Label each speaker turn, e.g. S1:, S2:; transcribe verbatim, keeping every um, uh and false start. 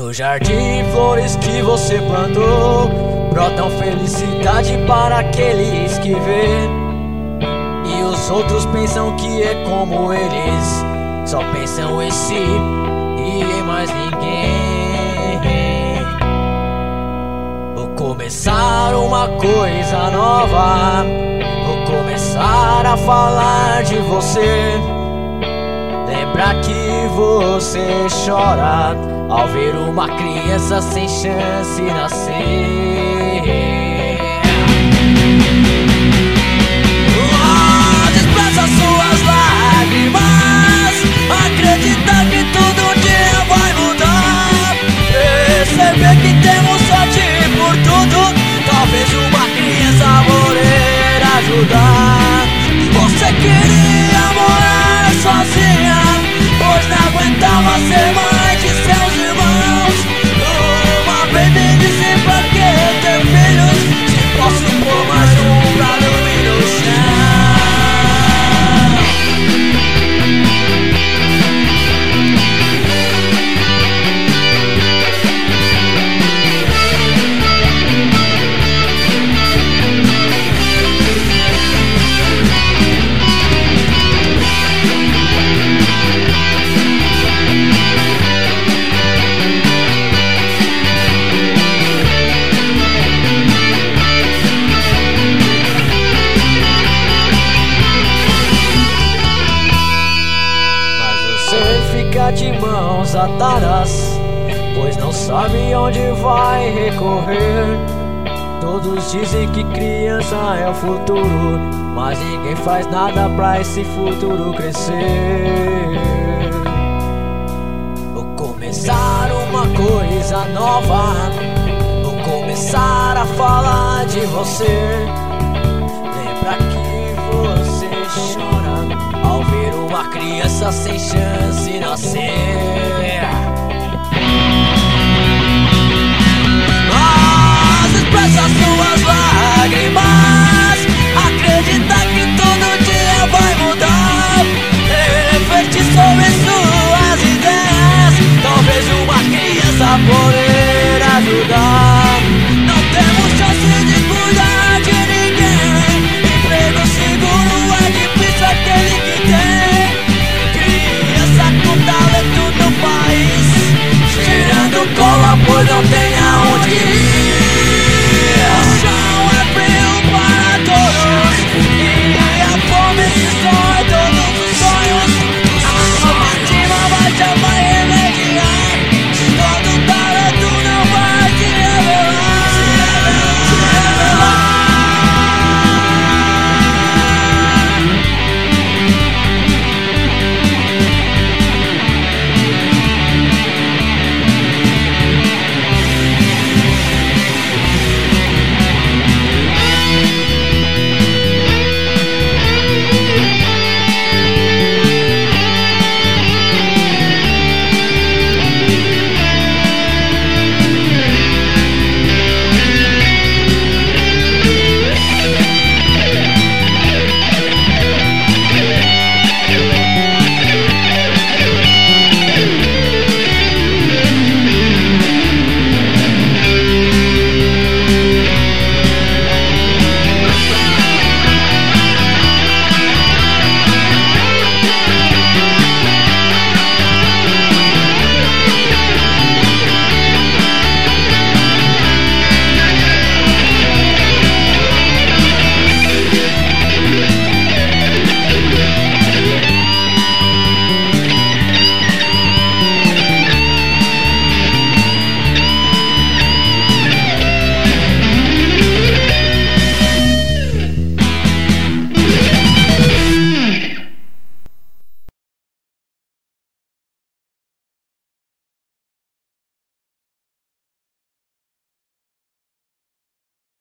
S1: No jardim, flores que você plantou brotam felicidade para aqueles que vê. E os outros pensam que é como eles, só pensam em si e em mais ninguém. Vou começar uma coisa nova, vou começar a falar de você. Lembrar que você chora ao ver uma criança sem chance nascer. Oh, despeça suas lágrimas, acredita que tudo um dia vai mudar. Perceber que temos sorte por tudo, talvez uma criança morrer ajudar. Você queria morar sozinha, pois não aguentava ser mãe de seus irmãos. Uma vez me disse pra que ter filhos, se posso pôr mais um pra dormir no de mãos atadas, pois não sabe onde vai recorrer. Todos dizem que criança é o futuro, mas ninguém faz nada pra esse futuro crescer. Vou começar uma coisa nova, vou começar a falar de você. Lembra que você chora ao ver uma criança sem chance nascer.